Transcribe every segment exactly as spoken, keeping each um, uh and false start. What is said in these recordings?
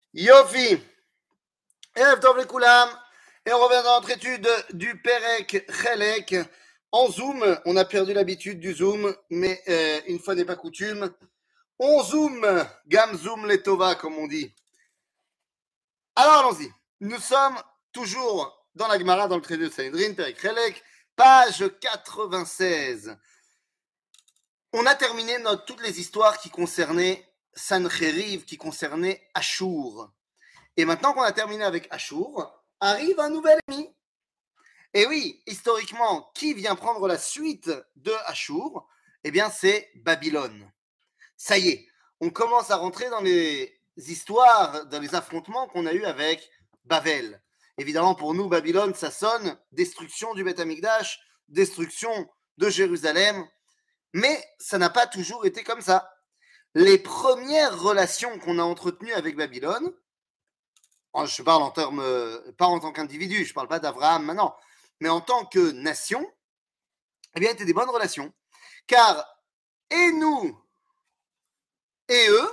Yofi, Erev Tov Lekoulam, et on revient dans notre étude du Perek Chelek en Zoom. On a perdu l'habitude du Zoom, mais euh, une fois n'est pas coutume, on zoom, Gam Zoom Letova, comme on dit. Alors allons-y. Nous sommes toujours dans la Gemara, dans le traité de Sanhedrin, Perek Chelek, page quatre-vingt-seize. On a terminé notre, toutes les histoires qui concernaient Sancheriv, qui concernaient Ashur. Et maintenant qu'on a terminé avec Ashur, arrive un nouvel ennemi. Et oui, historiquement, qui vient prendre la suite de Ashur? Eh bien, c'est Babylone. Ça y est, on commence à rentrer dans les histoires, dans les affrontements qu'on a eus avec Bavel. Évidemment, pour nous, Babylone, ça sonne destruction du Beth Amikdash, destruction de Jérusalem, mais ça n'a pas toujours été comme ça. Les premières relations qu'on a entretenues avec Babylone, je parle en termes, pas en tant qu'individu, je ne parle pas d'Abraham maintenant, mais en tant que nation, eh bien, étaient des bonnes relations. Car, et nous, et eux,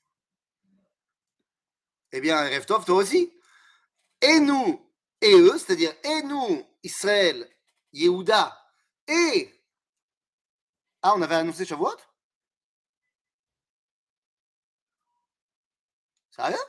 eh bien, Erev Tov, toi aussi, et nous, et eux, c'est-à-dire, et nous, Israël, Yehuda, et... Ah, on avait annoncé Shavuot? Ça va?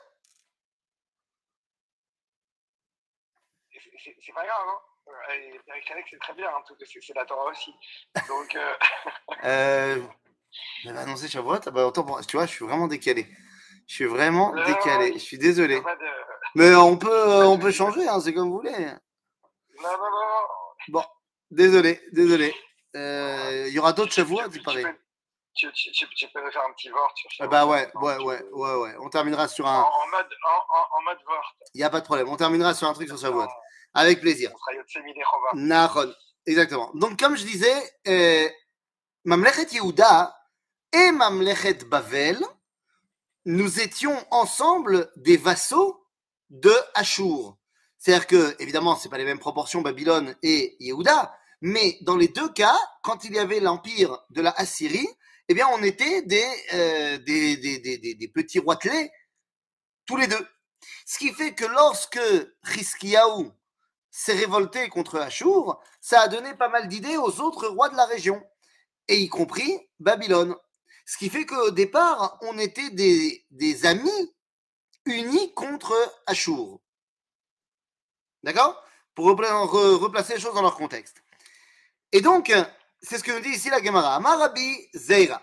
C'est pas grave, hein. Perek Chelek, c'est très bien, hein, c'est la Torah aussi. Donc. Euh... euh, on avait annoncé Shavuot? Ah bah, attends, tu vois, je suis vraiment décalé. Je suis vraiment non, décalé. Je suis désolé. De... Mais on peut, on peut changer, hein, c'est comme vous voulez. Non, non, non. Bon, désolé, désolé. Il euh, y aura d'autres Shavuot, il paraît. Tu, tu, tu, tu peux faire un petit vort sur Shavuot. Bah ouais, ouais, ouais, peux... ouais, ouais. On terminera sur un. En, en mode, en, en, en mode vort. Il n'y a pas de problème. On terminera sur un truc sur Shavuot. Avec plaisir. On sera Yotzemi Dechova. Nahon. Exactement. Donc, comme je disais, euh, Mamlechet Yehuda et Mamlechet Bavel, nous étions ensemble des vassaux de Ashur. C'est-à-dire que, évidemment, ce n'est pas les mêmes proportions, Babylone et Yehuda, mais dans les deux cas, quand il y avait l'empire de la Assyrie, eh bien, on était des, euh, des, des, des, des, des petits roitelets, tous les deux. Ce qui fait que lorsque Chizkiyahu s'est révolté contre Ashur, ça a donné pas mal d'idées aux autres rois de la région, et y compris Babylone. Ce qui fait qu'au départ, on était des, des amis unis contre Ashur. D'accord? Pour replacer les choses dans leur contexte. Et donc, c'est ce que nous dit ici la Gemara. Amar Rabbi Zeira.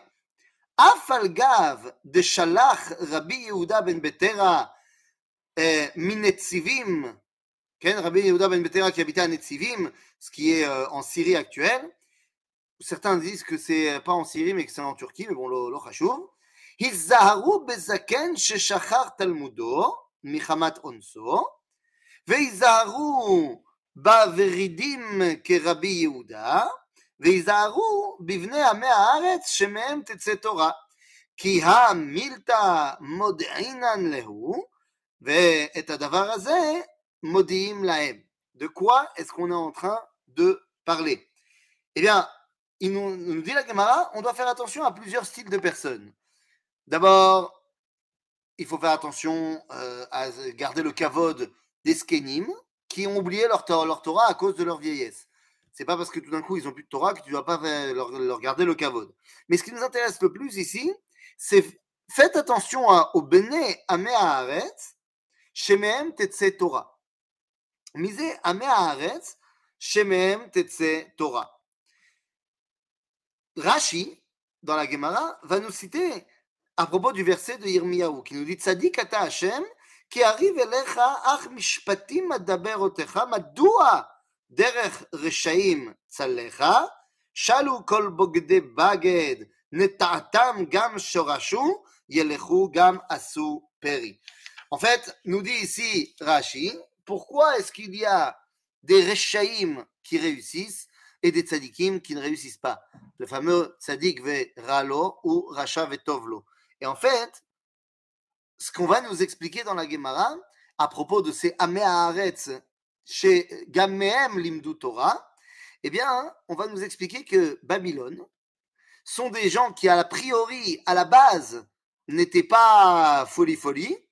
Afalgav de Shalach Rabbi Yehuda ben Betera Minetzivim, Rabbi Yehuda ben Betera qui habitait à Netzivim, ce qui est en Syrie actuelle. Certains disent que c'est pas en Syrie, mais que c'est en Turquie, mais bon, lo chashuv. Hizaharu bezaken sheshachar talmudo michamat onso, והיזהרו בוורידים כרבי יהודה, והיזהרו בבני עמי הארץ שמהם תצא תורה, כי המילתא מודיעינן להו, ואת הדבר הזה מודיעים להם. De quoi est-ce qu'on est en train de parler? Eh bien, il nous, nous dit la Gemara, on doit faire attention à plusieurs styles de personnes. D'abord, il faut faire attention euh, à garder le kavod des skenim qui ont oublié leur, leur Torah à cause de leur vieillesse. C'est pas parce que tout d'un coup ils ont plus de Torah que tu dois pas leur, leur garder le kavod. Mais ce qui nous intéresse le plus ici, c'est faites attention à, au bene amé haaretz shemehem tetse Torah. Misé amé haaretz shemehem tetse Torah. Rashi, dans la Gemara, va nous citer à propos du verset de Yirmiyahu, qui nous dit Tzadik ata Hashem, ki arrive elecha ach mishpatim adaberotecha, madua derech reshaim tzalecha, shalu kol bogde baged, neta'atam gam shorashu, yelechu gam asu peri. En fait, nous dit ici Rashi, pourquoi est-ce qu'il y a des reshaim qui réussissent et des tzadikim qui ne réussissent pas? Le fameux tzadik ve ralo ou racha ve tovlo. Et en fait, ce qu'on va nous expliquer dans la Gemara, à propos de ces Amé Haaretz chez Gamehem Limdu Torah, eh bien, on va nous expliquer que Babylone sont des gens qui, a priori, à la base, n'étaient pas folie-folie,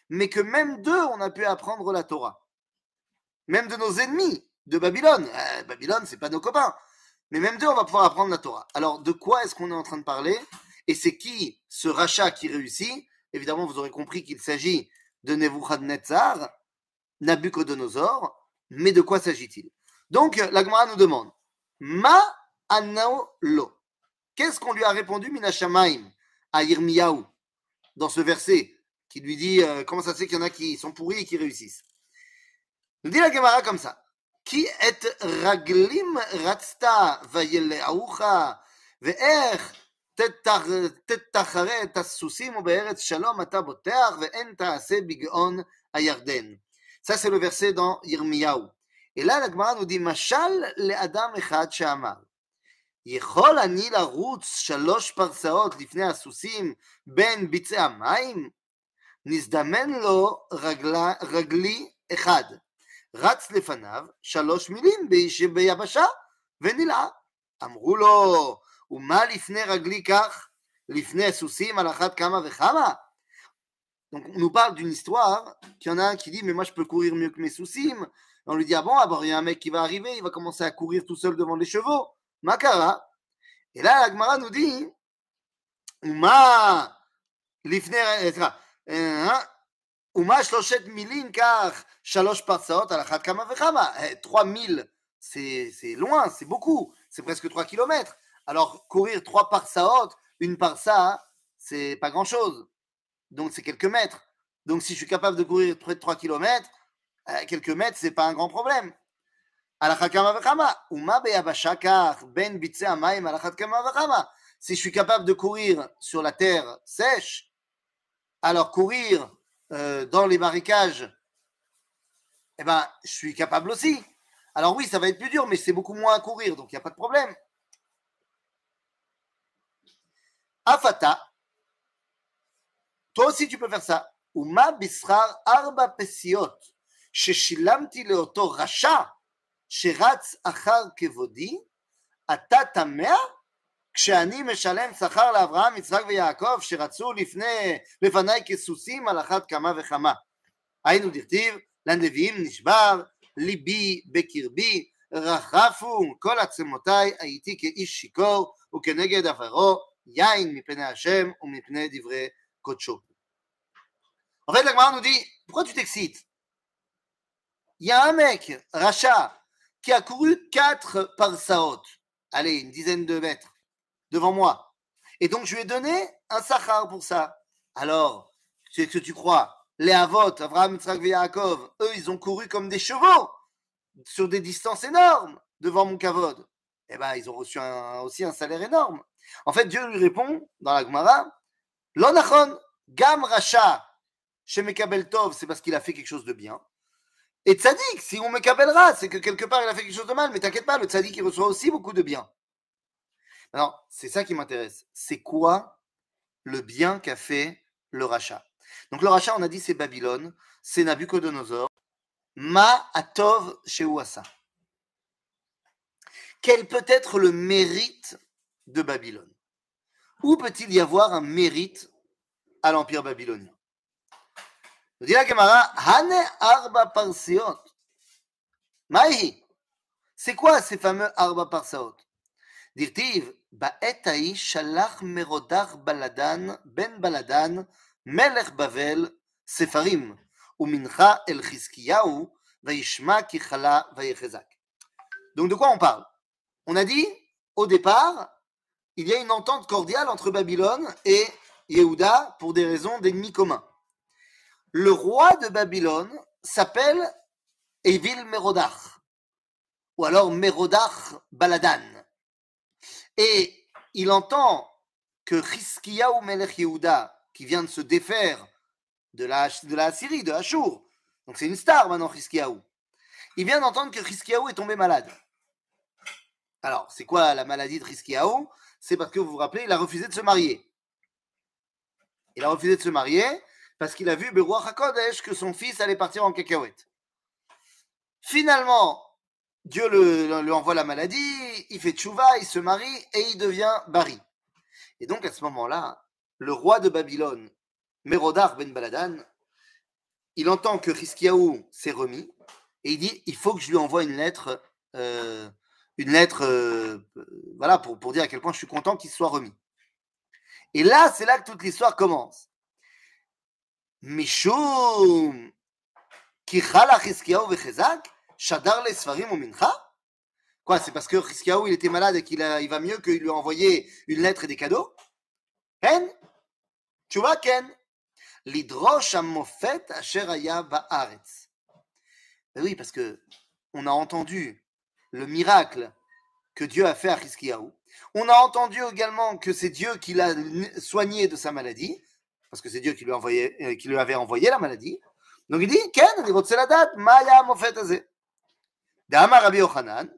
mais que même d'eux, on a pu apprendre la Torah. Même de nos ennemis de Babylone. Euh, Babylone, c'est pas nos copains. Mais même d'eux, on va pouvoir apprendre la Torah. Alors, de quoi est-ce qu'on est en train de parler? Et c'est qui ce rachat qui réussit? Évidemment, vous aurez compris qu'il s'agit de Nebuchadnezzar, Nabucodonosor. Mais de quoi s'agit-il? Donc, la Gemara nous demande Ma anao lo. Qu'est-ce qu'on lui a répondu Minashamaim à Yirmiyahu dans ce verset qui lui dit euh, comment ça se fait qu'il y en a qui sont pourris et qui réussissent? Nous dit la Gemara comme ça. Ki et raglim ratzta vayeleaucha ve'er תתחרה את הסוסים ובארץ שלום אתה בוטח ואין תעשה בגאון הירדן. Ça c'est le verset dans Yirmiyahu. Et là la Gemara nous dit משל לאדם אחד שאמר יכול אני לרוץ שלוש פרסאות לפני הסוסים בין ביצי המים? נזדמן לו רגלה, רגלי אחד רץ לפניו שלוש מילים ביבשה ונלאה. אמרו לו ומה לפני רגלי כך? לפני הסוסים על אחת כמה וכמה? Donc on nous parle d'une histoire qu'il y en a un qui dit mais moi je peux courir mieux que mes soucis. On lui dit ah bon, alors il y a un mec qui va arriver, il va commencer à courir tout seul devant les chevaux. Makara. Et là la Gemara nous dit Uma לפני, ומה שלושת מילים כך שלוש פרסאות על אחת כמה וכמה? trois mille, c'est, c'est loin, c'est beaucoup, c'est presque trois kilomètres. Alors courir trois parsaot, une parsa, c'est pas grand chose. Donc c'est quelques mètres. Donc si je suis capable de courir près de trois kilomètres, euh, quelques mètres, c'est pas un grand problème. Si je suis capable de courir sur la terre sèche, alors courir euh, dans les marécages, eh ben, je suis capable aussi. Alors oui, ça va être plus dur, mais c'est beaucoup moins à courir, donc il n'y a pas de problème. Afata, toi aussi tu peux faire ça. Uma bisrar arba pesiot, sheshilamti leoto rasha, sheratz achar kevodi, ata tamea, כשאני משלם שכר לאברהם, יצחק ויעקב, שרצו לפני, לפניי כסוסים על אחת כמה וכמה. היינו דכתיב, לנביאים נשבר, ליבי בקרבי, רחפו כל עצמותיי, הייתי כאיש שיכור, וכנגד עברו, יין מפני השם ומפני דברי קודשו. En fait, la Gemara nous dit, pourquoi tu t'excites? Il y a un mec, Racha, qui a couru quatre parsaot, allez, une dizaine de mètres, devant moi. Et donc, je lui ai donné un sachar pour ça. Alors, c'est ce que tu crois? Les Avot, Avraham, Yitzhak et Yaakov, eux, ils ont couru comme des chevaux, sur des distances énormes, devant mon kavod. Eh bien, ils ont reçu un, aussi un salaire énorme. En fait, Dieu lui répond, dans la Gemara, Lo nachon, gam racha, chez Mekabel Tov, c'est parce qu'il a fait quelque chose de bien. Et Tzadik, si on Mekabelra, c'est que quelque part, il a fait quelque chose de mal. Mais t'inquiète pas, le Tzadik, il reçoit aussi beaucoup de bien. Alors, c'est ça qui m'intéresse. C'est quoi le bien qu'a fait le rachat? Donc, le rachat, on a dit, c'est Babylone, c'est Nabucodonosor. Ma atov sheuasa. Quel peut être le mérite de Babylone? Où peut-il y avoir un mérite à l'empire babylonien? Nous dit la Gemara, Hane arba parseot. Maï, c'est quoi ces fameux arba parseot? Dirtiv, ba'et ha'i shalach merodach baladan ben baladan melech Bavel sefarim umincha el Chizkiyahu vayishma ki chala vayechezak. Donc de quoi on parle? On a dit, au départ, il y a une entente cordiale entre Babylone et Yehuda pour des raisons d'ennemis communs. Le roi de Babylone s'appelle Evil Merodach, ou alors Merodach Baladan. Et il entend que Chizkiyahu Melech Yehuda, qui vient de se défaire de la, de la Syrie, de Ashur, donc c'est une star maintenant Chizkiyahu, il vient d'entendre que Chizkiyahu est tombé malade. Alors, c'est quoi la maladie de Chizkiyahu? C'est parce que vous vous rappelez, il a refusé de se marier. Il a refusé de se marier parce qu'il a vu Beruach HaKodesh que son fils allait partir en cacahuète. Finalement, Dieu le, lui envoie la maladie, il fait tchouva, il se marie et il devient bari. Et donc à ce moment-là, le roi de Babylone, Merodach ben Baladan, il entend que Hiskiaou s'est remis, et il dit, il faut que je lui envoie une lettre, euh, une lettre, euh, voilà, pour, pour dire à quel point je suis content qu'il se soit remis. Et là, c'est là que toute l'histoire commence. Mishum Kichala Hiskiaou vechezak, Shadar le Sfarim ou Mincha. Quoi, c'est parce que Hiskiaou il était malade et qu'il a, il va mieux qu'il lui a envoyé une lettre et des cadeaux? Ken? Tu vois, Ken? Lidrosh Amofet Asher Haya Ba'aretz. Ben oui, parce que on a entendu le miracle que Dieu a fait à Hiskiaou. On a entendu également que c'est Dieu qui l'a soigné de sa maladie, parce que c'est Dieu qui lui, a envoyé, euh, qui lui avait envoyé la maladie. Donc il dit, Ken, אני רוצה לדעת, מה היה המופת הזה? דאמר רבי יוחנן,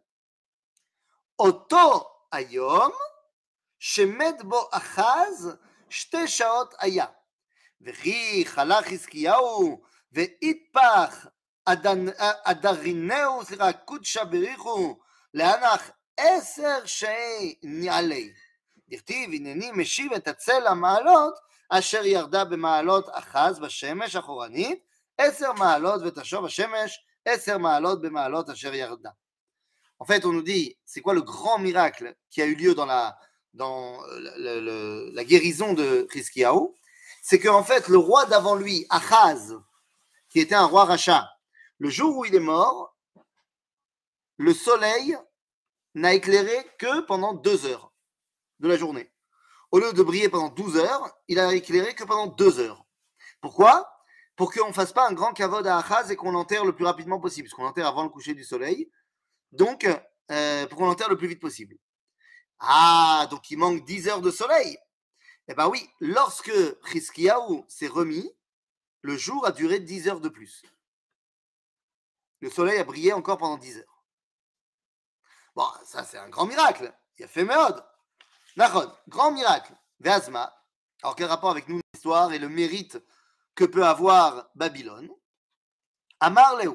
אותו היום שמת בו אחז שתי שעות היה, וכי חלה חזקיהו והתפח אדרינהו, סליחה, קודשא בריחו, להנח עשר שעה נעלי. דכתיב, הנני משיב את הצל המעלות אשר ירדה במעלות אחז בשמש אחורנית, עשר מעלות ותשוב השמש, עשר מעלות במעלות אשר ירדה. En fait, on nous dit, c'est quoi le grand miracle qui a eu lieu dans la, dans le, le, la guérison de Hiskiaou? C'est qu'en fait, le roi d'avant lui, Achaz, qui était un roi rachat, le jour où il est mort, le soleil n'a éclairé que pendant deux heures de la journée. Au lieu de briller pendant douze heures, il a éclairé que pendant deux heures. Pourquoi? Pour qu'on ne fasse pas un grand kavod à Achaz et qu'on l'enterre le plus rapidement possible, parce qu'on l'enterre avant le coucher du soleil. Donc, euh, pour qu'on l'enterre le plus vite possible. Ah, donc il manque dix heures de soleil. Eh bien oui, lorsque Hiskiaou s'est remis, le jour a duré dix heures de plus. Le soleil a brillé encore pendant dix heures. Bon, ça c'est un grand miracle. Il a fait méode. Nachon, grand miracle. Veazma. Alors quel rapport avec nous l'histoire et le mérite que peut avoir Babylone? Amar Léo.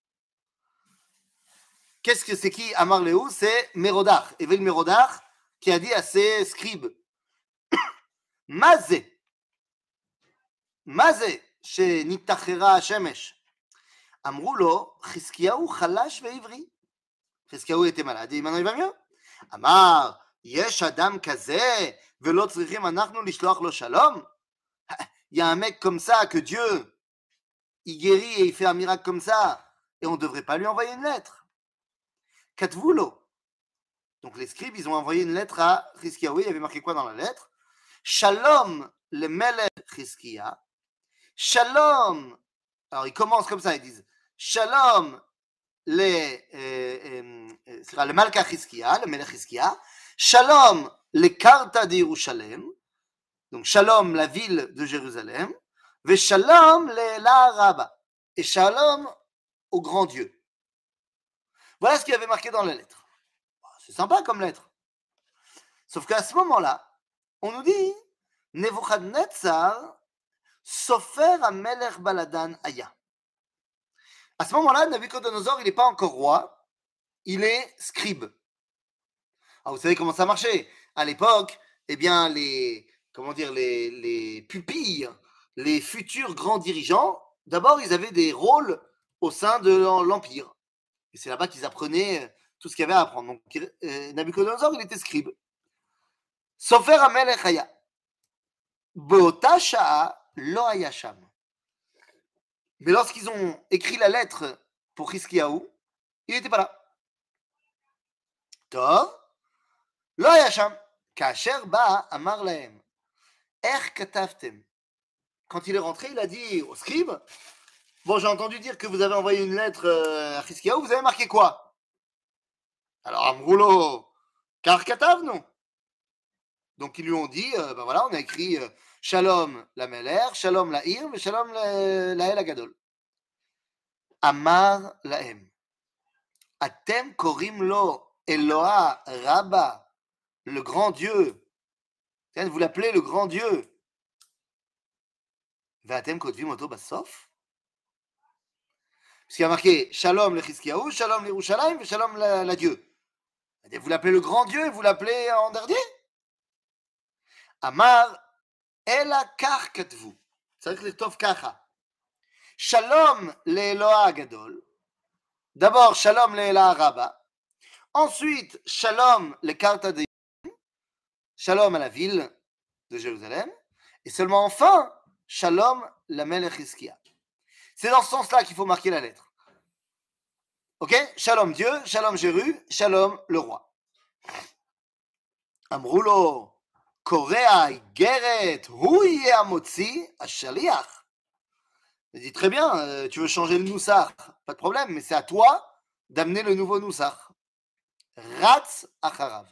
Qu'est-ce que c'est qui Amar Léo? C'est Mérodach, Evel Mérodach, qui a dit à ses scribes, Mazé, Mazé, chez Nitachera Hashemesh. Amrou lo, Hiskiaou chalash ve'ivri. Hiskiaou était malade et maintenant il va mieux. Amar, Yesh Adam kazé, ve'lo tzrichim anachnu lishloach lo shalom. Il y a un mec comme ça que Dieu, il guérit et il fait un miracle comme ça, et on ne devrait pas lui envoyer une lettre. Katvulo. Donc les scribes, ils ont envoyé une lettre à Hiskiaou. Il y avait marqué quoi dans la lettre? Shalom le melech Hiskia. Shalom. Alors ils commencent comme ça, ils disent Shalom le, euh, euh, sera le Malka Hiskia, le melech Hiskia. Shalom le Karta de Yerushalem. Donc Shalom la ville de Jérusalem. Ve Shalom le la Rabba. Et Shalom au grand Dieu. Voilà ce qu'il y avait marqué dans la lettre. C'est sympa comme lettre. Sauf qu'à ce moment-là, on nous dit Nebuchadnezzar Sofer Amelech Baladan Aya. À ce moment-là, Nabucodonosor, il n'est pas encore roi, il est scribe. Alors vous savez comment ça marchait? À l'époque, eh bien, les, comment dire, les, les pupilles, les futurs grands dirigeants, d'abord, ils avaient des rôles au sein de l'Empire. Et c'est là-bas qu'ils apprenaient tout ce qu'il y avait à apprendre. Donc, euh, Nabucodonosor, il était scribe. Sofer Amelech Aya. Be'ota sha'a lo haya sham. Mais lorsqu'ils ont écrit la lettre pour Hiskiaou, il n'était pas là. Tov, lo haya sham. Kasher ba amar lahem. Er katavtem. Quand il est rentré, il a dit au scribe, bon, j'ai entendu dire que vous avez envoyé une lettre à Hiskiaou, vous avez marqué quoi? Alors, Amroulo, car katav, non. Donc, ils lui ont dit, euh, ben voilà, on a écrit euh, Shalom la Meler, Shalom la Ir, Shalom la, la El Agadol. Amar lahem. Atem korim lo Eloha Rabba, le grand Dieu. Vous l'appelez le grand Dieu. Vatem kotvim oto basof. Parce qu'il y a marqué Shalom le Hiskiaou, Shalom l'Yerushalayim, Shalom la, la Dieu. Vous l'appelez le grand Dieu et vous l'appelez en dernier? Amar Ela kach katvu. C'est-à-dire que tov kacha. Shalom le'Eloha Agadol. D'abord, Shalom le'Eloha Rabba. Ensuite, Shalom le Karta de Shalom à la ville de Jérusalem. Et seulement enfin, Shalom la Melech Hizkia. C'est dans ce sens-là qu'il faut marquer la lettre. Ok? Shalom Dieu, Shalom Jéru, Shalom le roi. Amroulo, Korea Igeret, Rouye Amotzi, Ashaliach. Il dit très bien, euh, tu veux changer le Noussar, pas de problème, mais c'est à toi d'amener le nouveau Noussar. Ratz Acharav.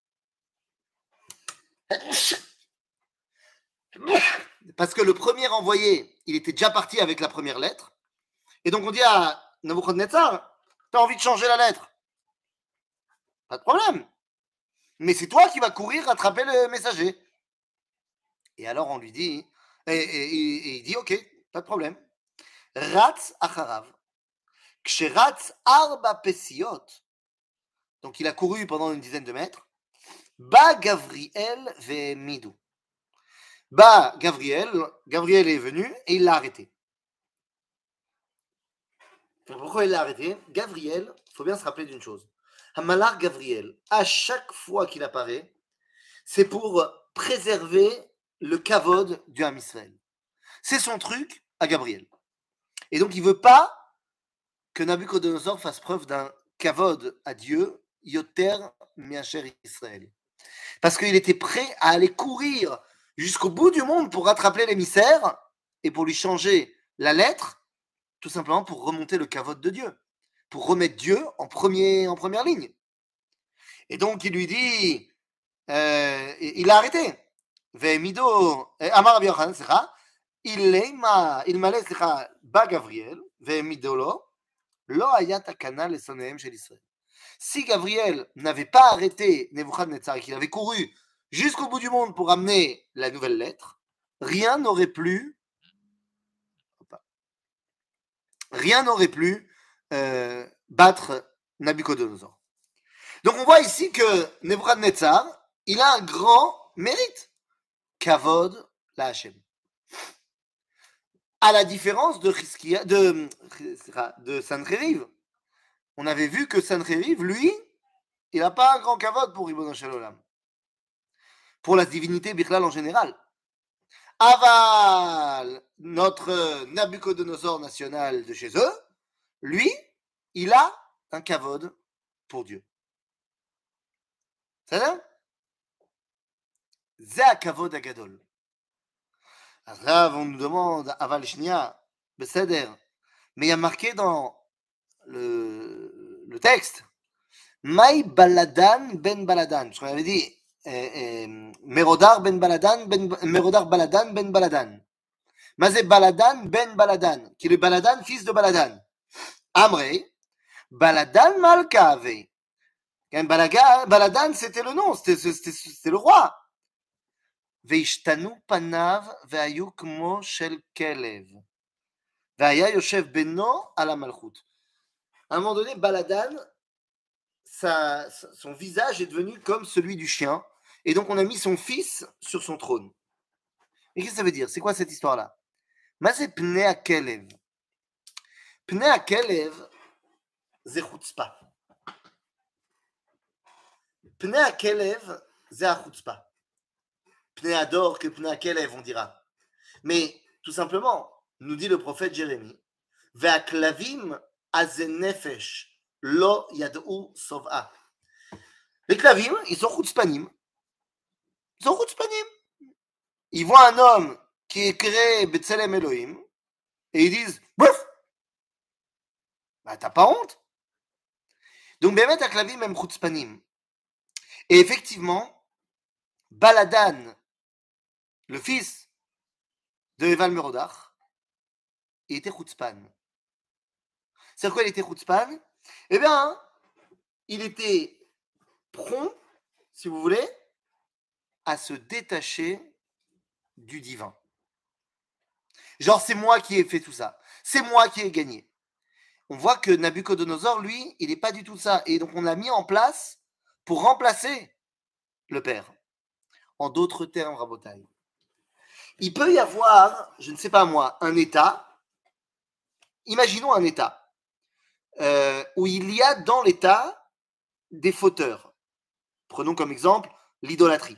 Parce que le premier envoyé, il était déjà parti avec la première lettre. Et donc on dit à Nabuchodonosor, t'as envie de changer la lettre? Pas de problème. Mais c'est toi qui vas courir rattraper le messager. Et alors on lui dit, et, et, et, et il dit, ok, pas de problème. Ratz Acharav. Ksheratz Arba Pesiot. Donc il a couru pendant une dizaine de mètres. Ba Gavriel ve Midou. Bah, Gabriel, Gabriel est venu et il l'a arrêté. Pourquoi il l'a arrêté? Gabriel, il faut bien se rappeler d'une chose. Hamalar Gabriel, à chaque fois qu'il apparaît, c'est pour préserver le kavod du Ham Israël. C'est son truc à Gabriel. Et donc il ne veut pas que Nabuchodonosor fasse preuve d'un kavod à Dieu, Yoter Miacher Israël. Parce qu'il était prêt à aller courir jusqu'au bout du monde pour rattraper l'émissaire et pour lui changer la lettre, tout simplement pour remonter le kavod de Dieu, pour remettre Dieu en, premier, en première ligne. Et donc il lui dit, euh, il l'a arrêté. Ve'emido, Amar Rabbi Yochanan, secha, il m'a laissé ba Gabriel, ve'emidolo, lo haya takana lesonehem shel Israël. Si Gabriel n'avait pas arrêté Nebuchadnezzar et qu'il avait couru jusqu'au bout du monde pour amener la nouvelle lettre, rien n'aurait pu, rien n'aurait pu euh, battre Nabuchodonosor. Donc on voit ici que Nebuchadnezzar, il a un grand mérite, Kavod la Hashem. À la différence de Chizkia, de, de Sancheriv, on avait vu que Sancheriv, lui, il n'a pas un grand Kavod pour Ribono Shel Olam. Pour la divinité Bichlal en général. Aval, notre Nabuchodonosor national de chez eux, lui, il a un kavod pour Dieu. C'est ça? Zé a kavod agadol. Alors on nous demande, Aval Shnia, Beseder, mais il y a marqué dans le, le texte, Maï Baladan ben Baladan. Parce qu'on avait dit, Merodar ben Baladan, ben, Merodar Baladan ben Baladan. Mazé Baladan ben Baladan, qui est le Baladan, fils de Baladan. Amrei, Baladan Malkave. Baladan, c'était le nom, c'était, c'était, c'était le roi. Veishtanu panav veayu kmo shel kelev. Veaya yoshev beno ala malchut. À un moment donné, Baladan, sa, son visage est devenu comme celui du chien. Et donc, on a mis son fils sur son trône. Et qu'est-ce que ça veut dire? C'est quoi cette histoire-là? Mazé pnei akelev. Pnei akelev, c'est chutzpah. Pnei akelev, c'est a chutzpah. Pnei ador que pnei akelev, on dira. Mais, tout simplement, nous dit le prophète Jérémie, ve'aklavim azenefesh lo yad'u sov'a. Les klavim, ils sont chutzpanim. Ils sont chutzpanim. Ils voient un homme qui est créé B'Tselem Elohim et ils disent bouf, bah t'as pas honte. Donc Bémet Aklavim même chutzpanim. Et effectivement, Baladan, le fils de Eval Merodach, il était chutzpan. C'est quoi il était chutzpan? Eh bien, il était prompt, si vous voulez, à se détacher du divin. Genre, c'est moi qui ai fait tout ça. C'est moi qui ai gagné. On voit que Nabuchodonosor, lui, il n'est pas du tout ça. Et donc, on l'a mis en place pour remplacer le père. En d'autres termes, Rabotai, il peut y avoir, je ne sais pas moi, un État imaginons un État euh, où il y a dans l'État des fauteurs. Prenons comme exemple l'idolâtrie.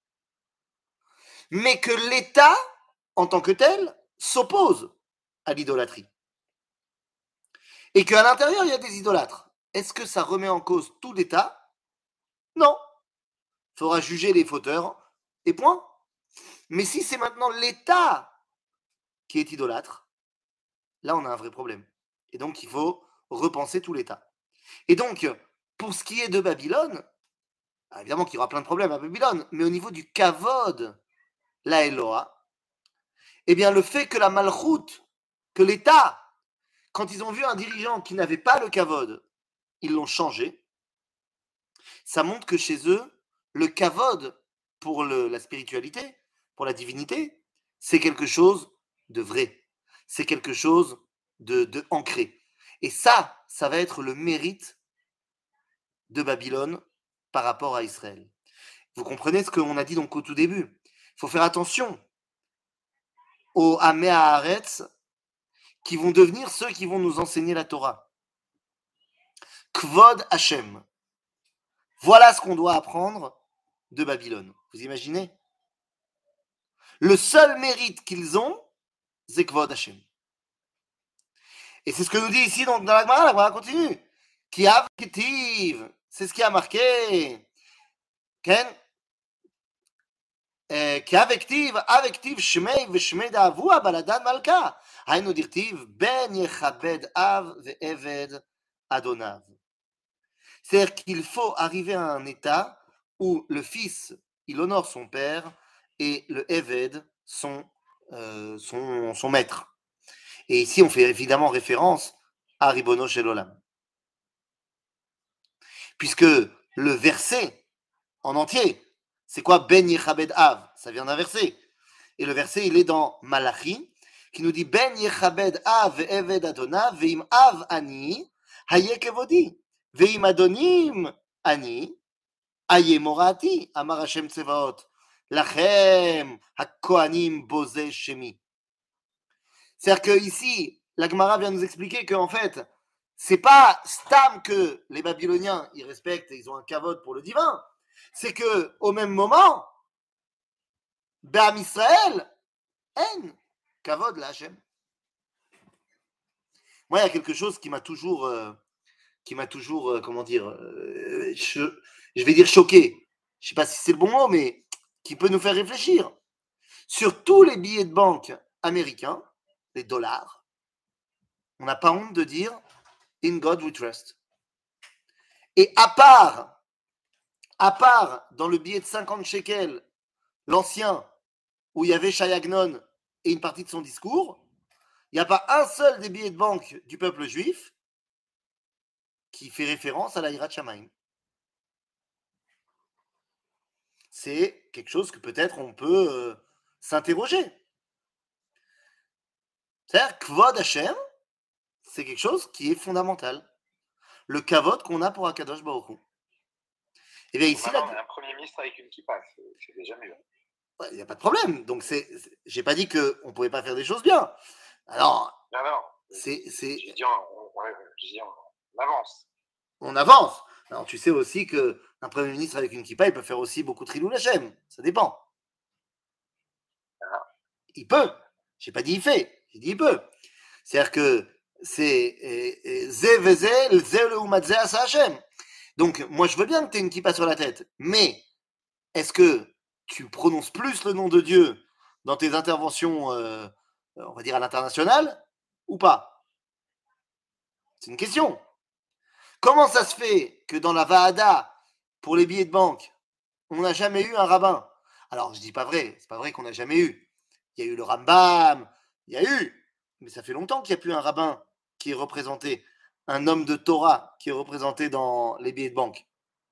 Mais que l'État, en tant que tel, s'oppose à l'idolâtrie. Et qu'à l'intérieur, il y a des idolâtres. Est-ce que ça remet en cause tout l'État? Non. Il faudra juger les fauteurs et point. Mais si c'est maintenant l'État qui est idolâtre, là, on a un vrai problème. Et donc, il faut repenser tout l'État. Et donc, pour ce qui est de Babylone, évidemment qu'il y aura plein de problèmes à Babylone, mais au niveau du kavod, la Eloa, eh bien, le fait que la malchoute, que l'État, quand ils ont vu un dirigeant qui n'avait pas le kavod, ils l'ont changé, ça montre que chez eux, le kavod pour le, la spiritualité, pour la divinité, c'est quelque chose de vrai. C'est quelque chose de, de ancré. Et ça, ça va être le mérite de Babylone par rapport à Israël. Vous comprenez ce qu'on a dit donc au tout début. Il faut faire attention aux Amé Haaretz qui vont devenir ceux qui vont nous enseigner la Torah. Kvod Hashem. Voilà ce qu'on doit apprendre de Babylone. Vous imaginez? Le seul mérite qu'ils ont, c'est Kvod Hashem. Et c'est ce que nous dit ici donc, dans la Gemara, la Gemara continue. Qui a ketiv, c'est ce qui a marqué. Ken? כי הכתיב, הכתיב שמי ושמי דאבוה בלדן מלכה. היינו דכתיב, בן יכבד אב ועבד אדוניו. C'est-à-dire qu'il faut arriver à un état où le fils, il honore son père et le Eved, son, euh, son, son maître. Et ici, on fait évidemment référence à Ribono Shel Olam. Puisque le verset en entier, c'est quoi Ben Yechabed Av? Ça vient d'un verset. Et le verset, il est dans Malachi, qui nous dit Ben Yechabed Av ve'eved Adonav ve'im Av ani haye kevodi ve'im Adonim ani haye morati amar Hashem Tsevaot lachem hakohanim boze shemi. C'est-à-dire que ici, la Gemara vient nous expliquer qu'en fait, c'est pas stam que les Babyloniens ils respectent et ils ont un kavod pour le divin. C'est que au même moment, Bam Israël, en kavod la Hashem. Moi, il y a quelque chose qui m'a toujours, euh, qui m'a toujours, euh, comment dire, euh, je, je vais dire choqué. Je sais pas si c'est le bon mot, mais qui peut nous faire réfléchir. Sur tous les billets de banque américains, les dollars, on n'a pas honte de dire In God we trust. Et à part, à part dans le billet de cinquante shekels, l'ancien, où il y avait Shai Agnon et une partie de son discours, il n'y a pas un seul des billets de banque du peuple juif qui fait référence à la Hirat Shamayim. C'est quelque chose que peut-être on peut euh, s'interroger. C'est-à-dire, Kvod Hashem, c'est quelque chose qui est fondamental. Le kavod qu'on a pour Akadosh Baruch Hu. Et bien ici, maintenant, là, on a un premier ministre avec une kippa, c'est, c'est déjà mieux. il n'y a pas de problème. Donc, c'est, c'est, j'ai pas dit qu'on ne pouvait pas faire des choses bien. Alors, non, non. c'est, c'est, je dis, on, on, je dis on, on avance. On avance. Alors, tu sais aussi qu'un Premier ministre avec une kippa, il peut faire aussi beaucoup de Trilou Lachem. Ça dépend. Ah. Il peut. Je n'ai pas dit il fait. J'ai dit il peut. C'est-à-dire que c'est Zé Vezé, Zé le Umadze Asa Hashem. Donc, moi, je veux bien que tu aies une kippa sur la tête. Mais, est-ce que tu prononces plus le nom de Dieu dans tes interventions, euh, on va dire, à l'international, ou pas? C'est une question. Comment ça se fait que dans la Vaada, pour les billets de banque, on n'a jamais eu un rabbin? Alors, je dis pas vrai, c'est pas vrai qu'on n'a jamais eu. Il y a eu le Rambam, il y a eu, mais ça fait longtemps qu'il n'y a plus un rabbin qui est représenté, un homme de Torah qui est représenté dans les billets de banque.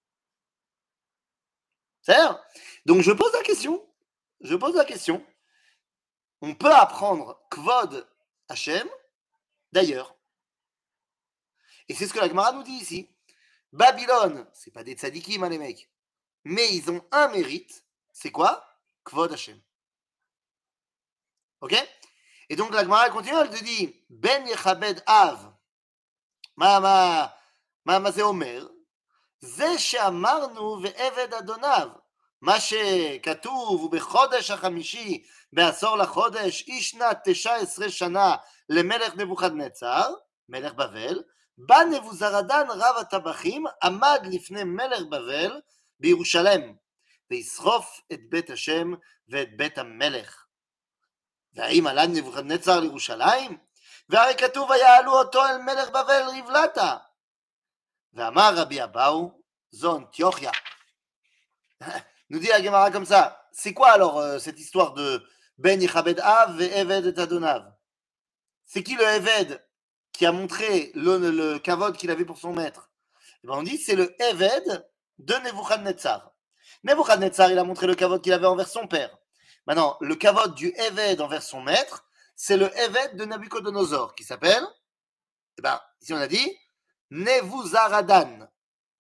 C'est-à-dire, donc je pose la question, je pose la question. On peut apprendre Kvod Hashem d'ailleurs. Et c'est ce que la Gemara nous dit ici. Babylone, c'est pas des tzadikim, hein, les mecs. Mais ils ont un mérite. C'est quoi? Kvod Hashem. Ok? Et donc la Gemara continue, elle te dit, Ben Yechabed Av, ma ma ma ma זה אומר, זה שאמרנו ועבד אדוניו, מה שכתוב ובחודש החמישי בעשור לחודש איש שנת תשע עשרה שנה למלך נבוכדנצר, מלך בבל, בא נבוזרדן רב הטבחים, עמד לפני מלך בבל בירושלם, ויסחוף את בית השם ואת בית המלך. והאם עלה נבוכדנצר לירושלים? והרי כתוב ויעלו אותו אל מלך בבל רבלתה. ואמר רבי אבאו, זו אנטיוכיה. Nous dit la Gemara comme ça. C'est quoi alors euh, cette histoire de Ben Yechabed Av et Eved et Adonav? C'est qui le Eved qui a montré le, le, le kavod qu'il avait pour son maître? Et ben on dit c'est le Eved de Nebuchadnezzar. Nebuchadnezzar, il a montré le kavod qu'il avait envers son père. Maintenant, le kavod du Eved envers son maître, c'est le Eved de Nabucodonosor qui s'appelle, eh ben, ici on a dit Nebuzaradan.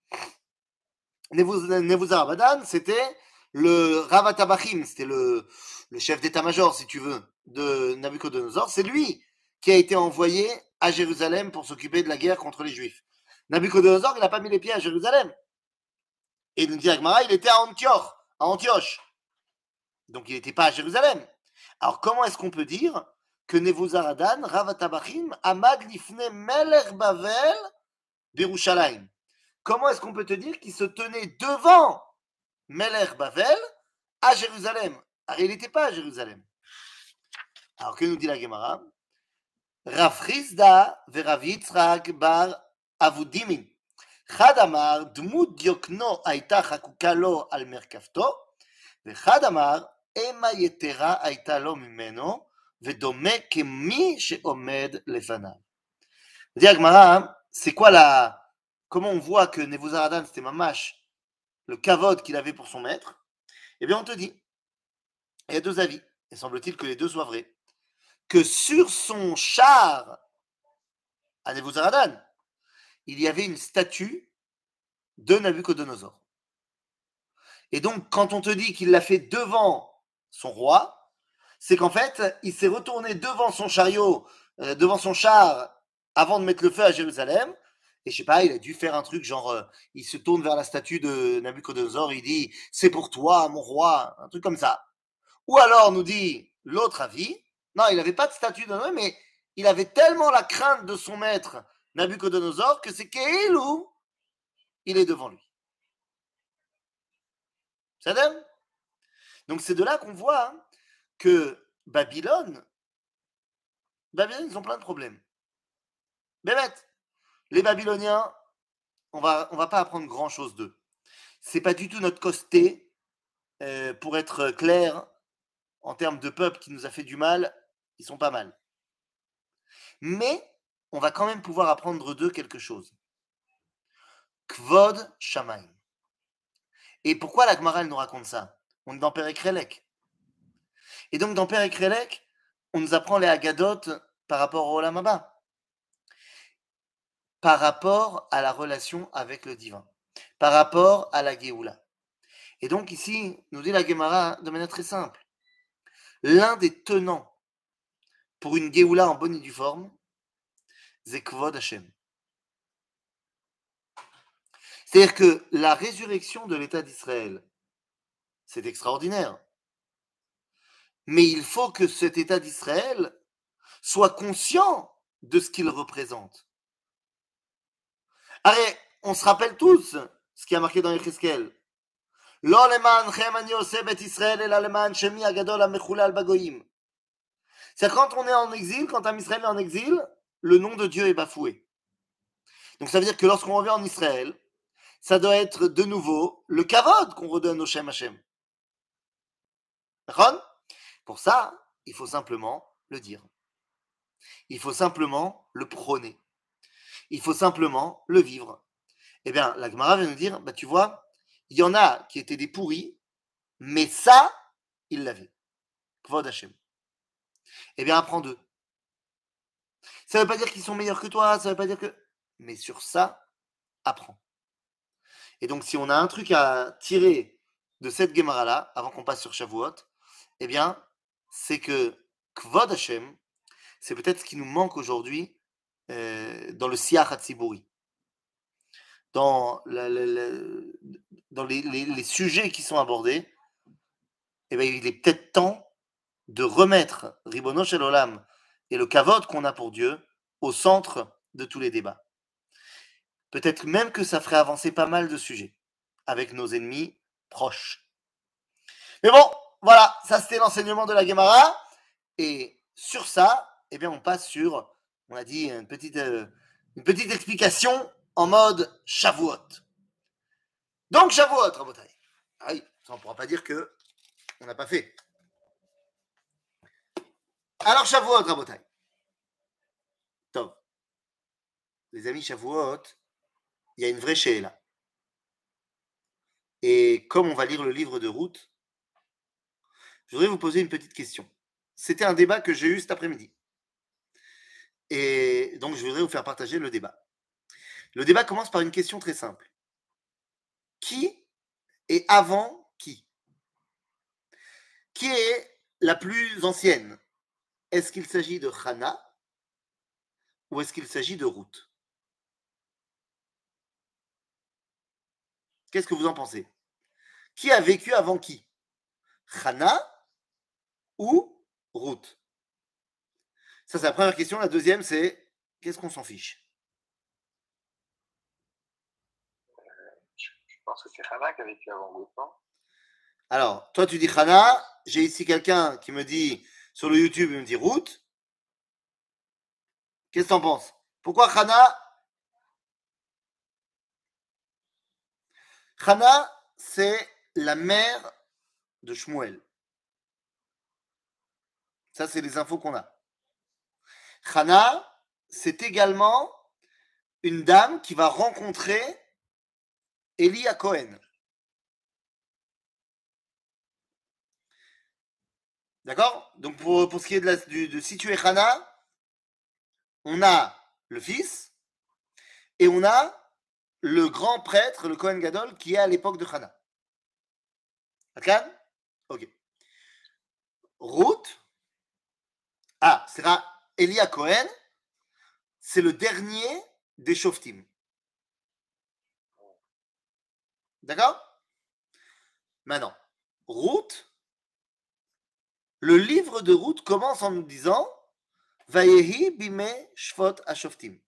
Nebuzaradan, c'était le Rav Tabachim, c'était le, le chef d'état-major, si tu veux, de Nabucodonosor. C'est lui qui a été envoyé à Jérusalem pour s'occuper de la guerre contre les Juifs. Nabucodonosor, il n'a pas mis les pieds à Jérusalem. Et nous dit Agmara, il était à Antioche, à Antioche. Donc il n'était pas à Jérusalem. Alors comment est-ce qu'on peut dire que Nebuzaradan, Rav Tabachim, Amad Lifne Melech Bavel d'Yerushalayim? Comment est-ce qu'on peut te dire qu'il se tenait devant Melech Bavel à Jérusalem? Alors, il n'était pas à Jérusalem. Alors, que nous dit la Gemara? Rav Chizda ve Rav Yitzchak bar Avudimin. Chad amar dmut diokno הייתה חקוקה לו על מרכבתו, וחד אמר אימה יתרה הייתה לו ממנו, ודומה כמי שעומד לפניו. Dit la Gemara, c'est quoi la... Comment on voit que Nebuzaradan, c'était mamash, le kavod qu'il avait pour son maître? Eh bien, on te dit, il y a deux avis, et semble-t-il que les deux soient vrais, que sur son char à Nebuzaradan, il y avait une statue de Nabucodonosor. Et donc, quand on te dit qu'il l'a fait devant son roi, c'est qu'en fait, il s'est retourné devant son chariot, euh, devant son char, avant de mettre le feu à Jérusalem. Et je sais pas, il a dû faire un truc genre, euh, il se tourne vers la statue de Nabucodonosor, il dit, c'est pour toi, mon roi, un truc comme ça. Ou alors, nous dit l'autre avis, non, il n'avait pas de statue de Noé, mais il avait tellement la crainte de son maître, Nabucodonosor, que c'est Keilou, il est devant lui. Ça donne? Donc c'est de là qu'on voit hein, que Babylone, Babylone, ils ont plein de problèmes. Bébête. Les Babyloniens, on va, on va pas apprendre grand-chose d'eux. C'est pas du tout notre costé, euh, pour être clair, en termes de peuple qui nous a fait du mal, ils sont pas mal. Mais on va quand même pouvoir apprendre d'eux quelque chose. Kvod Shamaim. Et pourquoi la Gemara elle nous raconte ça? On est dans Perek Relek. Et donc dans Perek Relek, on nous apprend les Haggadot par rapport au Olam Haba, par rapport à la relation avec le divin, par rapport à la Géoula. Et donc ici, nous dit la Gemara de manière très simple, l'un des tenants pour une Géoula en bonne et due forme, c'est Kvod Hashem. C'est-à-dire que la résurrection de l'État d'Israël, c'est extraordinaire. Mais il faut que cet État d'Israël soit conscient de ce qu'il représente. Allez, on se rappelle tous ce qui a marqué dans Yecheskel. Lo leman'chem ani oseh bet Israël ela leman shemi hagadol hamechulal bagoyim. C'est quand on est en exil, quand un Israël est en exil, le nom de Dieu est bafoué. Donc ça veut dire que lorsqu'on revient en Israël, ça doit être de nouveau le kavod qu'on redonne au Shem Hashem. D'accord? Pour ça, il faut simplement le dire. Il faut simplement le prôner. Il faut simplement le vivre. Eh bien, la Gemara vient nous dire, bah, tu vois, il y en a qui étaient des pourris, mais ça, ils l'avaient. Kvod Hashem. Eh bien, apprends d'eux. Ça ne veut pas dire qu'ils sont meilleurs que toi, ça ne veut pas dire que... Mais sur ça, apprends. Et donc, si on a un truc à tirer de cette Gemara-là, avant qu'on passe sur Shavuot, eh bien, c'est que Kvod Hashem, c'est peut-être ce qui nous manque aujourd'hui euh, dans le Siach HaTziburi, dans, la, la, la, dans les, les, les sujets qui sont abordés. Eh bien, il est peut-être temps de remettre Ribono Shel Olam et le kavod qu'on a pour Dieu au centre de tous les débats. Peut-être même que ça ferait avancer pas mal de sujets avec nos ennemis proches. Mais bon, voilà, ça c'était l'enseignement de la Gemara. Et sur ça, eh bien, on passe sur, on a dit, une petite, euh, une petite explication en mode Shavuot. Donc Shavuot, Rabotai. Ah oui, ça on ne pourra pas dire que on n'a pas fait. Alors Shavuot, Rabotai. Top. Les amis, Shavuot, il y a une vraie she'ela. Et comme on va lire le livre de Ruth, je voudrais vous poser une petite question. C'était un débat que j'ai eu cet après-midi. Et donc, je voudrais vous faire partager le débat. Le débat commence par une question très simple. Qui est avant qui? Qui est la plus ancienne? Est-ce qu'il s'agit de Hana ou est-ce qu'il s'agit de Ruth? Qu'est-ce que vous en pensez? Qui a vécu avant qui? Hana ou Ruth? Ça, c'est la première question. La deuxième, c'est qu'est-ce qu'on s'en fiche? Je pense que c'est Hana qui a vécu avant Ruth, non? Alors, toi, tu dis Hana. J'ai ici quelqu'un qui me dit, sur le YouTube, il me dit Ruth. Qu'est-ce que t'en penses? Pourquoi Hana? Hana, c'est la mère de Shmuel. Ça, c'est les infos qu'on a. Hana, c'est également une dame qui va rencontrer Eli à Cohen. D'accord? Donc, pour, pour ce qui est de, la, du, de situer Hana, on a le fils et on a le grand prêtre, le Cohen Gadol, qui est à l'époque de Hana. D'accord? Ok. Ruth, ah, sera Eli à Cohen, c'est le dernier des Shoftim. D'accord? Maintenant, Ruth, le livre de Ruth commence en nous disant Vayehi bime shvot hashoftim.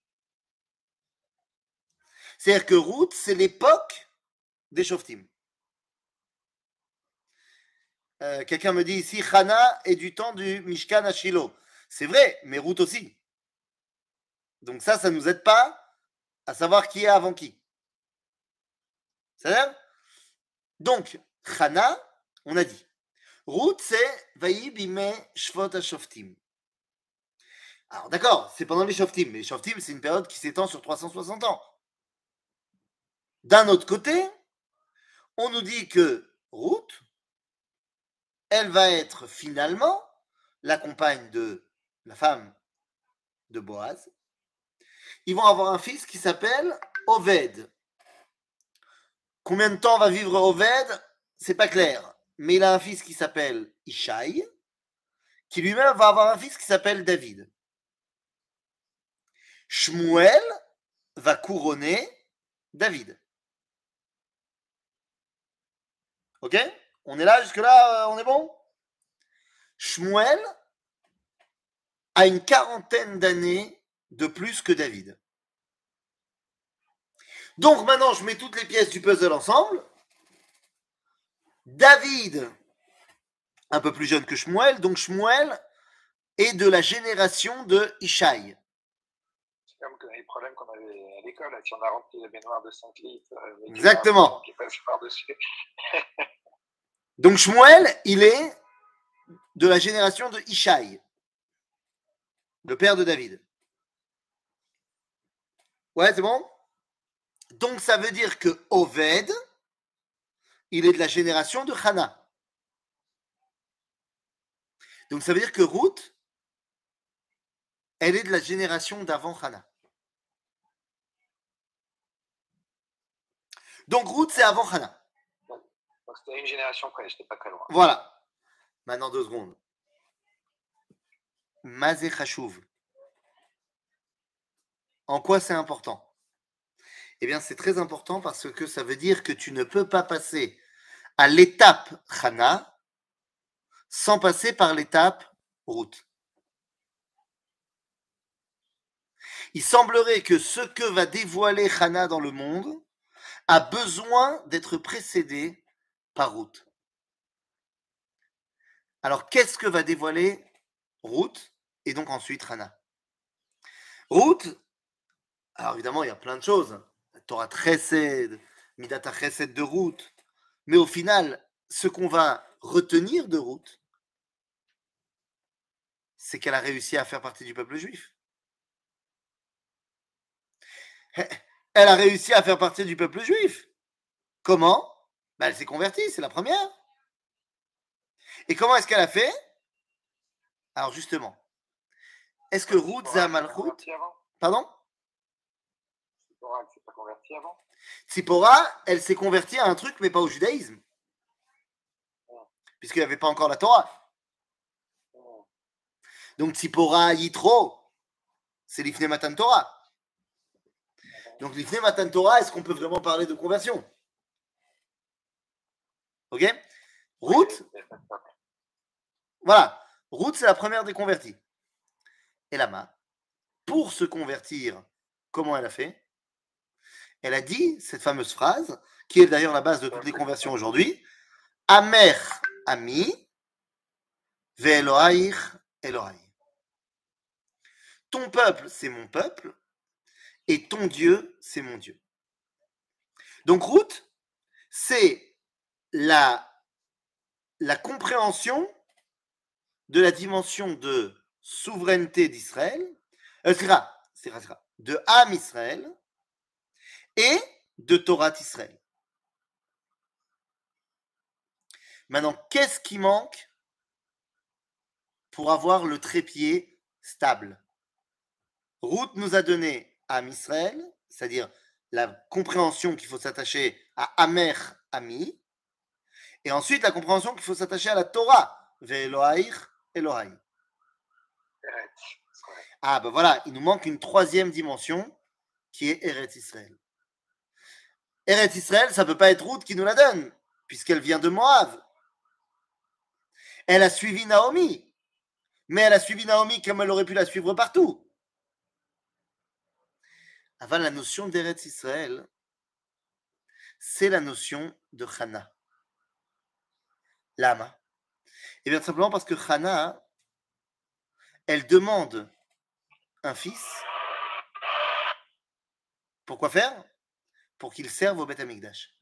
C'est-à-dire que Ruth, c'est l'époque des Shoftim. Euh, quelqu'un me dit ici Hana est du temps du Mishkan à Shiloh. C'est vrai, mais Ruth aussi. Donc ça, ça ne nous aide pas à savoir qui est avant qui. C'est-à-dire? Donc, Hana, on a dit. Ruth, c'est Vayi bime shvot hashoftim. Alors d'accord, c'est pendant les Shoftim, mais les Shoftim, c'est une période qui s'étend sur trois cent soixante ans. D'un autre côté, on nous dit que Ruth, elle va être finalement la compagne de la femme de Boaz. Ils vont avoir un fils qui s'appelle Oved. Combien de temps va vivre Oved? C'est pas clair. Mais il a un fils qui s'appelle Ishaï, qui lui-même va avoir un fils qui s'appelle David. Shmuel va couronner David. Ok? On est là, jusque-là, on est bon? Shmuel a une quarantaine d'années de plus que David. Donc maintenant, je mets toutes les pièces du puzzle ensemble. David, un peu plus jeune que Shmuel, donc Shmuel est de la génération de Ishaï. C'est comme les problèmes qu'on avait à l'école, si on a rempli la baignoire de cinq litres. Exactement. Qui passe par-dessus. Donc Shmuel, il est de la génération de Ishaï, le père de David. Ouais, c'est bon? Donc ça veut dire que Oved, il est de la génération de Hana. Donc ça veut dire que Ruth, elle est de la génération d'avant Hana. Donc Ruth, c'est avant Hana. Donc c'était une génération près, j'étais pas très loin. Voilà. Maintenant deux secondes. Mazé Chashuv. En quoi c'est important? Eh bien, c'est très important parce que ça veut dire que tu ne peux pas passer à l'étape Chana sans passer par l'étape Ruth. Il semblerait que ce que va dévoiler Chana dans le monde a besoin d'être précédé par Ruth. Alors, qu'est-ce que va dévoiler Ruth et donc ensuite Chana? Ruth, alors évidemment, il y a plein de choses. La Torah Chesed, Midata Chesed de Ruth. Mais au final, ce qu'on va retenir de Ruth, c'est qu'elle a réussi à faire partie du peuple juif. Elle a réussi à faire partie du peuple juif. Comment? Ben, elle s'est convertie, c'est la première. Et comment est-ce qu'elle a fait? Alors justement, est-ce que Ruth Zamalchut, pardon? Tzipora, elle s'est pas convertie avant? Tzipora, elle s'est convertie à un truc, mais pas au judaïsme. Puisqu'il n'y avait pas encore la Torah. Donc Tzipora Yitro, c'est l'Ifne Matan Torah. Donc l'Ifne Matan Torah, est-ce qu'on peut vraiment parler de conversion? Ok? Ruth, voilà. Ruth, c'est la première des convertis. Et Lama, pour se convertir, comment elle a fait? Elle a dit cette fameuse phrase, qui est d'ailleurs la base de toutes les conversions aujourd'hui. Amer ami, ve'elohaich Elohai. Ton peuple, c'est mon peuple, et ton Dieu, c'est mon Dieu. Donc Ruth, c'est la, la compréhension de la dimension de souveraineté d'Israël, euh, sera, sera, sera, de Am Israël et de Torah Israël. Maintenant, qu'est-ce qui manque pour avoir le trépied stable? Ruth nous a donné Am Israël, c'est-à-dire la compréhension qu'il faut s'attacher à Amer Ami, et ensuite la compréhension qu'il faut s'attacher à la Torah, Ve'elohaich Elohai. Ah ben voilà, il nous manque une troisième dimension qui est Eretz Israël. Eretz Israël, ça ne peut pas être Ruth qui nous la donne, puisqu'elle vient de Moab. Elle a suivi Naomi, mais elle a suivi Naomi comme elle aurait pu la suivre partout. Avant, la notion d'Eretz Israël, c'est la notion de Chana. Lama. Et bien simplement parce que Chana, elle demande un fils. Pour quoi faire? Pour qu'il serve au Beth Amikdash.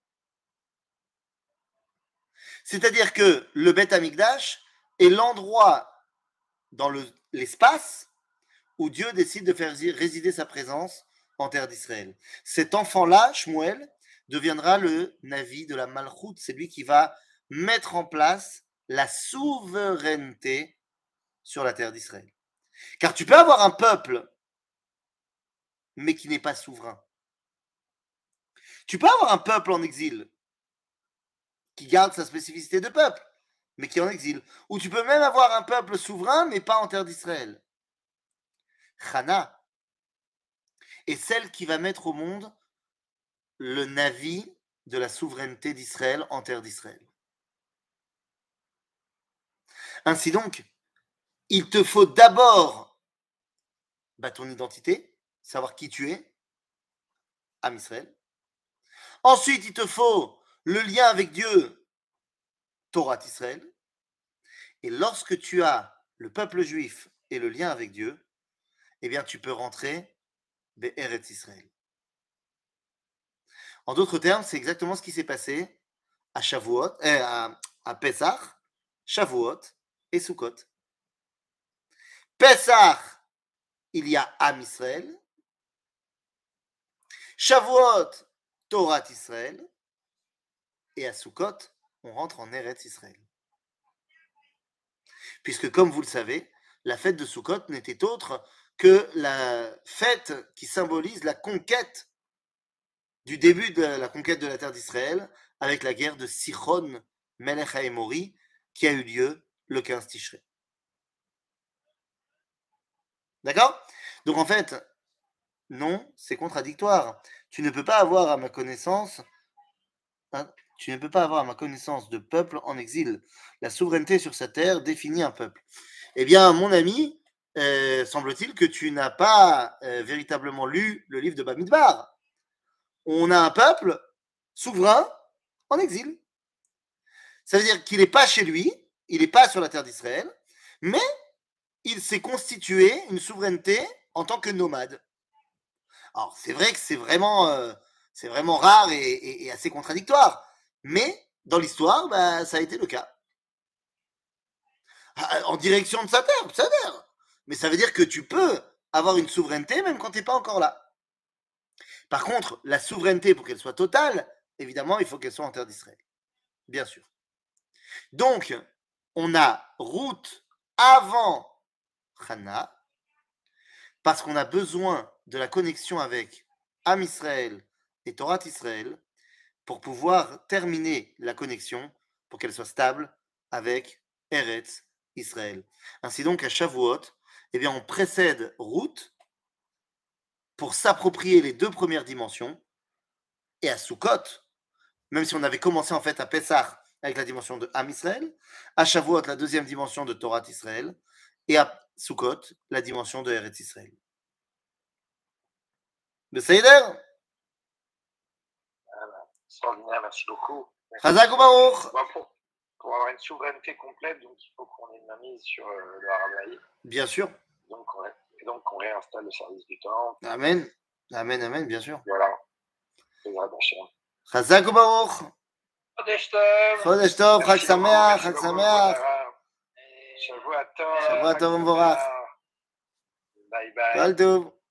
C'est-à-dire que le Beth Amikdash est l'endroit dans le, l'espace où Dieu décide de faire résider sa présence en terre d'Israël. Cet enfant-là, Shmuel, deviendra le Navi de la Malchut. C'est lui qui va mettre en place la souveraineté sur la terre d'Israël. Car tu peux avoir un peuple, mais qui n'est pas souverain. Tu peux avoir un peuple en exil, qui garde sa spécificité de peuple, mais qui est en exil. Ou tu peux même avoir un peuple souverain, mais pas en terre d'Israël. Chana est celle qui va mettre au monde le Navi de la souveraineté d'Israël en terre d'Israël. Ainsi donc, il te faut d'abord bah, ton identité, savoir qui tu es, Am Israël. Ensuite, il te faut le lien avec Dieu, Torah Israël. Et lorsque tu as le peuple juif et le lien avec Dieu, eh bien, tu peux rentrer Be'eretz Israël. En d'autres termes, c'est exactement ce qui s'est passé à Shavuot, euh, à, à Pessah, Shavuot et Sukkot. Pessah, il y a Am Israël. Shavuot, Torah Israël. Et à Sukkot, on rentre en Eretz Israël. Puisque, comme vous le savez, la fête de Sukkot n'était autre que la fête qui symbolise la conquête du début de la conquête de la terre d'Israël avec la guerre de Sichon Melech HaEmori qui a eu lieu le quinze Tishrei. D'accord? Donc en fait, non, c'est contradictoire. Tu ne peux pas avoir à ma connaissance, hein, tu ne peux pas avoir à ma connaissance de peuple en exil. La souveraineté sur sa terre définit un peuple. Eh bien, mon ami, euh, semble-t-il que tu n'as pas euh, véritablement lu le livre de Bamidbar. On a un peuple souverain en exil. Ça veut dire qu'il n'est pas chez lui, il n'est pas sur la terre d'Israël, mais il s'est constitué une souveraineté en tant que nomade. Alors, c'est vrai que c'est vraiment, euh, c'est vraiment rare et, et, et assez contradictoire, mais dans l'histoire, bah, ça a été le cas. En direction de sa terre, sa terre. Mais ça veut dire que tu peux avoir une souveraineté même quand tu n'es pas encore là. Par contre, la souveraineté, pour qu'elle soit totale, évidemment, il faut qu'elle soit en terre d'Israël. Bien sûr. Donc, on a route avant Hana, parce qu'on a besoin de la connexion avec Am Israël et Torah Israël pour pouvoir terminer la connexion, pour qu'elle soit stable avec Eretz Israël. Ainsi donc, à Shavuot, eh bien, on précède route pour s'approprier les deux premières dimensions, et à Sukkot, même si on avait commencé en fait à Pessah avec la dimension de Am Israël, à Shavuot, la deuxième dimension de Torah Israël, et à Sukkot, la dimension de Eretz Israël. Le Seider? Extraordinaire, merci beaucoup. Chazak ou Baruch? Bon, pour, pour avoir une souveraineté complète, donc il faut qu'on ait une mise sur euh, le Haramaï. Bien sûr. Donc, on, et donc on réinstalle le service du temps. Amen. Amen, amen, bien sûr. Voilà. Chazak ou Baruch? Chodesh Tov. Chodesh Tov, Chag Sameach, Chag Sameach. Shavua Tov. Shavua Tov Mvorach. Bye bye. Kol Tov.